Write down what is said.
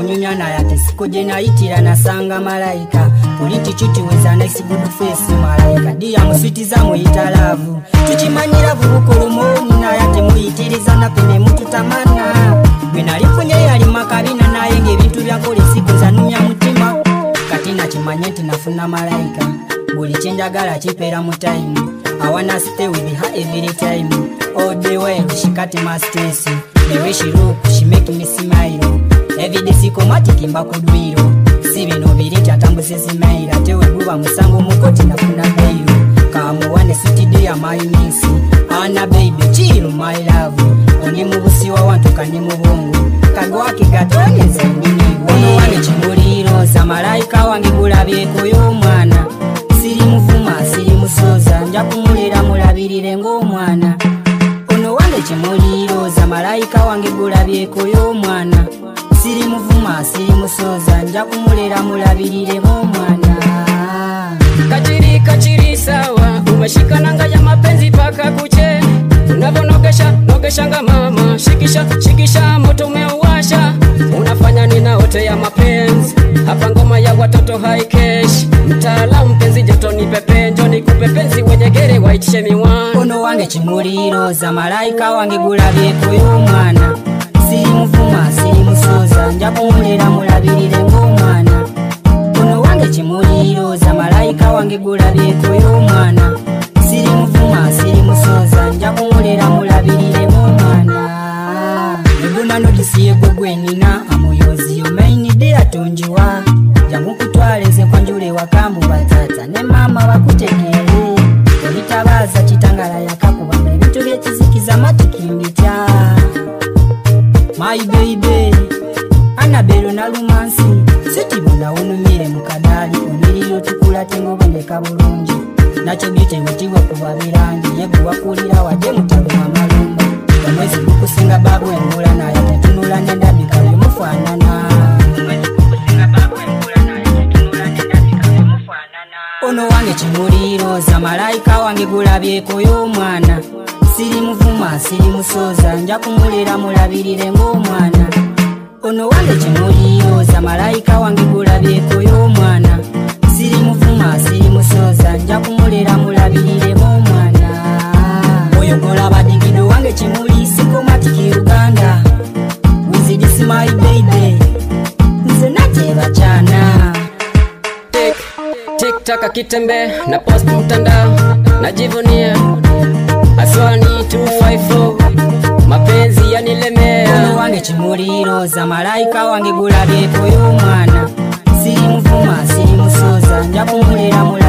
kunyunya na yate sikuje naitira nasanga malaika politi chuti weza nice good face malaika dia muswitiza muyita love tuchimanyira vukulumu na yate muyitiriza na pene mutu tamana bwina lifunye yali makabina naye ngebintu byakole siku zanunya mutima kati na chimanyenti nafuna malaika buli chenjagala chipera mu time I wanna stay with her every time all the way she cut my stress the way she look she make me smile every day sikomati kimba kudwiro si bino biriti atambuze simaila tewe guba musango mukoti nafuna bailo kamuwane studio ya my miss ana baby chill my love oni mubusiwa wantu kani mubongo kagwake gatoneze nini wono wane chimuliro za malaika wange gulabyeko y'omwana siri muvuma siri musoza nja kumulira mulabirire ng'omwana ono wane chimuliro za malaika wange gulabyeko y'omwana siri muvuma siri musoza nja kumulira mulabirire ng'omwana kachiri sawa umeshikananga ya mapenzi paka kuche unavonogesha nga mama shikisha moto umeuwasha unafanya nina wote ya mapenzi hapa ngoma ya watoto high cash mtaalamu mpenzi joto ni pepe njoni kupepenzi wenye gere waitishe miwani ono wange chimuliro za malaika wange gulabyeko y'omwana siri muvuma siri musoza nja kumulira mulabirire ng'omwana ono wange chimuliro za malaika wange gulabyeko y'omwana siri muvuma siri musoza nja kumulira mulabirire ng'omwana eguna nodisiye gwegwenina amuyozi yomainide atonjiwa jangu kutwaleze kwanjule wakambu batata ne mama bakutegere olitabaza kitangala yakakuba ebintu byekizikiza matikimbita my baby Annabelle na lumansi sitibona unumire mukadali oniriro tukula tengo bendeka bulungi nacho bite wetiwa kubabirangi yeguwa kulira wade mutalo amalumba omwezi kukusinga babu engula na yatunula nenda bikawe mufanana ono wange chimuliro za malaika wange gulabyeko y'omwana siri muvuma siri musoza nja kumulira mulabirire ng'omwana ono wange chimuliro za malaika wange gulabyeko y'omwana siri muvuma siri musoza nja kumulira mulabirire ng'omwana oyogola badigido wange chimuli sikomatiki Uganda with this my baby nze nateba chana TikTok kitembe na post mtandao najivunia aswani 254 mapenzi yanilemea ono wange chimuliro za malaika wange gulabyeko y'omwana siri muvuma siri musoza nja kumulira